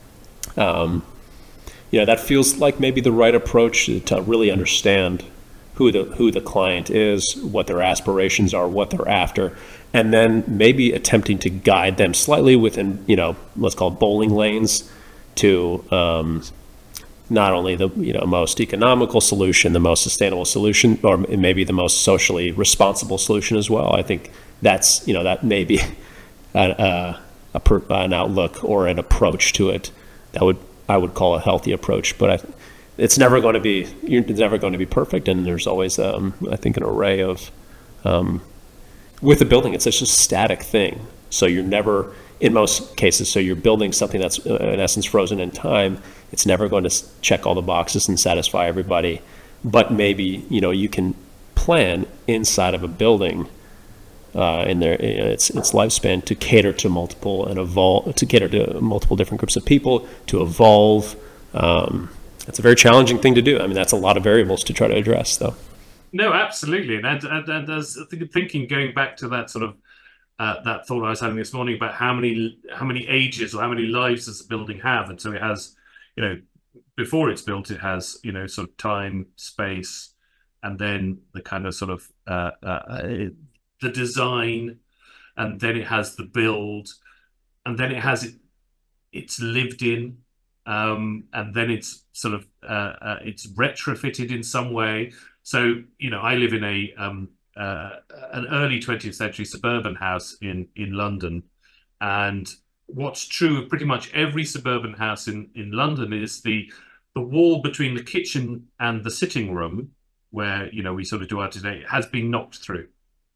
um, you know, that feels like maybe the right approach to really understand who the who the client is, what their aspirations are, what they're after, and then maybe attempting to guide them slightly within, you know, let's call it bowling lanes to um, not only the you know most economical solution, the most sustainable solution, or maybe the most socially responsible solution as well. I think that's you know that may be a, a, a per, an outlook or an approach to it that would I would call a healthy approach, but I. It's never going to be. It's never going to be perfect, and there's always, um, I think, an array of. Um, with a building, it's such a static thing, so you're never, in most cases, so you're building something that's uh, in essence frozen in time. It's never going to check all the boxes and satisfy everybody, but maybe you know you can plan inside of a building, uh, in their its its lifespan to cater to multiple and evolve to cater to multiple different groups of people to evolve. Um, It's a very challenging thing to do. I mean, that's a lot of variables to try to address, though. No, absolutely, and and, and, and as I think thinking going back to that sort of uh, that thought I was having this morning about how many how many ages or how many lives does a building have, and so it has, you know, before it's built, it has you know sort of time, space, and then the kind of sort of uh, uh, the design, and then it has the build, and then it has it it's lived in. Um, and then it's sort of uh, uh, it's retrofitted in some way. So you know, I live in a um, uh, an early twentieth century suburban house in in London, and what's true of pretty much every suburban house in in London is the the wall between the kitchen and the sitting room, where you know we sort of do our today, has been knocked through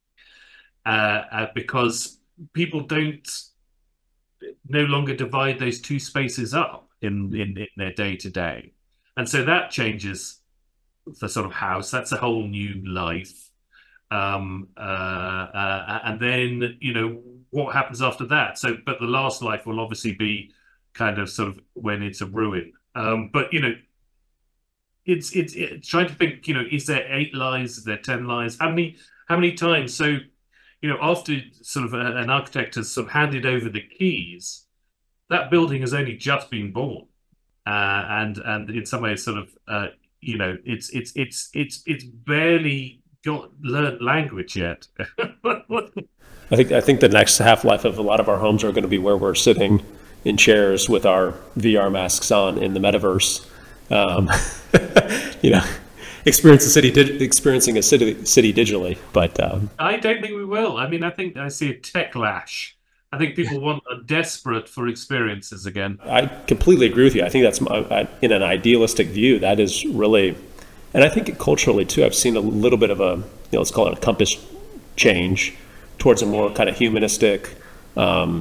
uh, uh, because people don't no longer divide those two spaces up. In, in in their day to day, and so that changes the sort of house. That's a whole new life, um, uh, uh, and then you know what happens after that. So, but the last life will obviously be kind of sort of when it's a ruin. Um, but you know, it's, it's it's trying to think. You know, is there eight lives? Is there ten lives? How many how many times? So, you know, after sort of a, an architect has sort of handed over the keys. That building has only just been born, uh, and and in some ways, sort of, uh, you know, it's it's it's it's it's barely got learned language yet. I think I think the next half life of a lot of our homes are going to be where we're sitting in chairs with our V R masks on in the metaverse, um, you know, experience a city di- experiencing a city city digitally. But um, I don't think we will. I mean, I think I see a tech lash. I think people want are desperate for experiences again. I completely agree with you. I think that's my, in an idealistic view. That is really, and I think culturally too. I've seen a little bit of a, you know, let's call it a compass change towards a more kind of humanistic, um,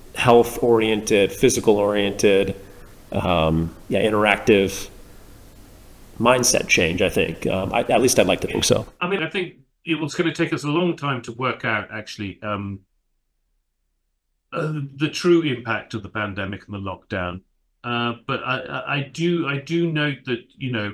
health-oriented, physical-oriented, um, yeah, interactive mindset change, I think. Um, I, at least I'd like to think so. I mean, I think it was going to take us a long time to work out, actually, um, uh, the true impact of the pandemic and the lockdown. Uh, but I, I, I do, I do note that, you know,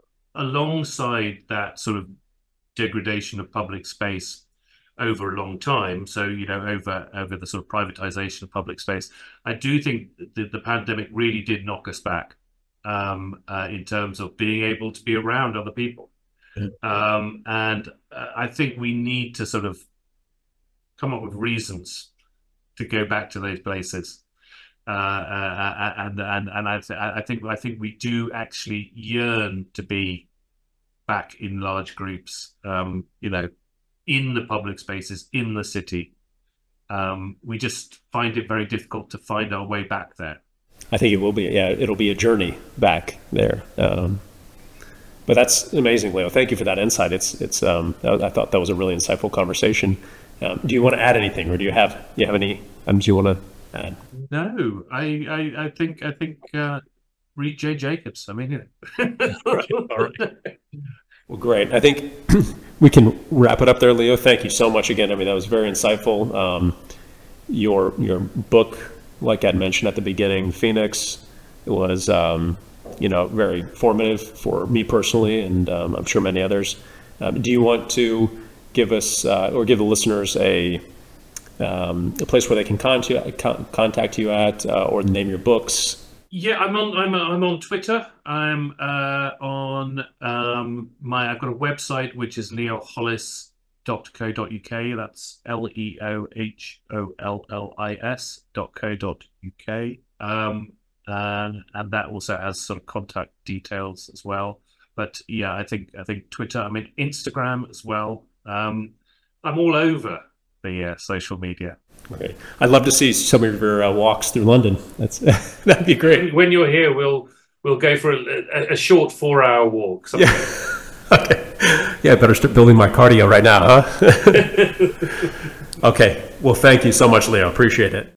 alongside that sort of degradation of public space over a long time, so, you know, over over the sort of privatization of public space, I do think that the pandemic really did knock us back um, uh, in terms of being able to be around other people. Um, and uh, I think we need to sort of come up with reasons to go back to those places. Uh, uh, and and and I, th I think I think we do actually yearn to be back in large groups. Um, you know, in the public spaces, in the city. Um, we just find it very difficult to find our way back there. I think it will be. Yeah, it'll be a journey back there. Um, But that's amazing, Leo. Thank you for that insight. It's it's. Um, I thought that was a really insightful conversation. Um, do you want to add anything, or do you have you have any items you want to add? No, I I, I think I think uh, read Jay Jacobs. I mean, you know. All right. All right. Well, great. I think we can wrap it up there, Leo. Thank you so much again. I mean, that was very insightful. Um, your your book, like I'd mentioned at the beginning, Phoenix, it was. Um, you know, very formative for me personally, and um, I'm sure many others. Um, do you want to give us, uh, or give the listeners a, um, a place where they can contact, contact you at, uh, or name your books? Yeah, I'm on. I'm I'm on Twitter. I'm uh, on um, my. I've got a website which is leo hollis dot co dot uk. That's L E O H O L L I S dot co dot uk. Um, And, and that also has sort of contact details as well. But yeah, I think I think Twitter. I mean Instagram as well. Um, I'm all over the uh, social media. Okay, I'd love to see some of your uh, walks through London. That's that'd be great. When you're here, we'll we'll go for a, a, a short four-hour walk. Yeah. Okay. Yeah, I better start building my cardio right now, huh? Okay. Well, thank you so much, Leo. Appreciate it.